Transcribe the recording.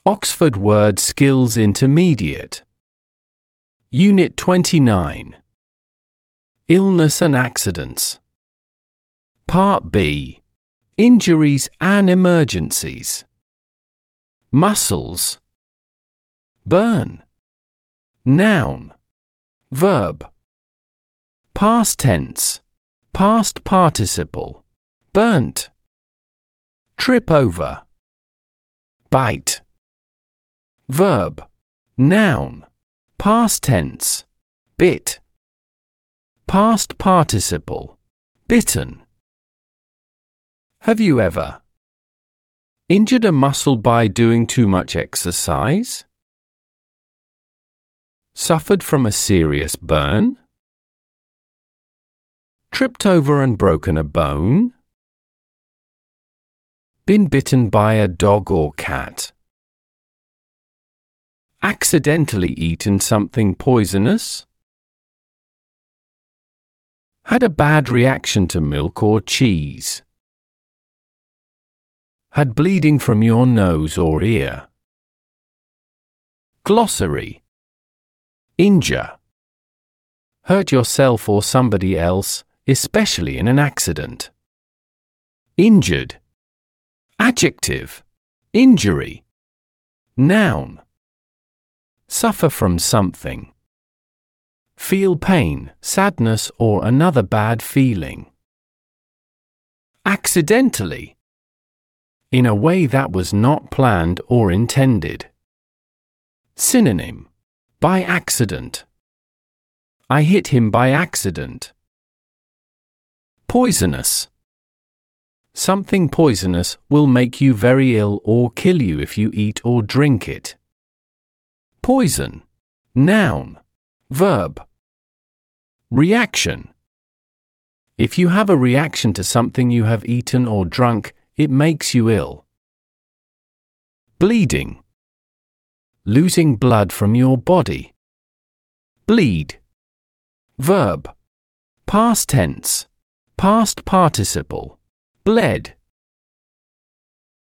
Oxford Word Skills Intermediate. Unit 29. Illness and Accidents. Part B. Injuries and Emergencies. Muscles. Burn. Noun. Verb. Past tense. Past participle. Burnt. Trip over. Bite. Verb. Noun. Past tense. Bit. Past participle. Bitten. Have you ever injured a muscle by doing too much exercise? Suffered from a serious burn? Tripped over and broken a bone? Been bitten by a dog or cat? Accidentally eaten something poisonous? Had a bad reaction to milk or cheese? Had bleeding from your nose or ear? Glossary. Injure. Hurt yourself or somebody else, especially in an accident. Injured. Adjective. Injury. Noun. Suffer from something. Feel pain, sadness, or another bad feeling. Accidentally. In a way that was not planned or intended. Synonym. By accident. I hit him by accident. Poisonous. Something poisonous will make you very ill or kill you if you eat or drink it. Poison. Noun. Verb. Reaction. If you have a reaction to something you have eaten or drunk, it makes you ill. Bleeding. Losing blood from your body. Bleed. Verb. Past tense. Past participle. Bled.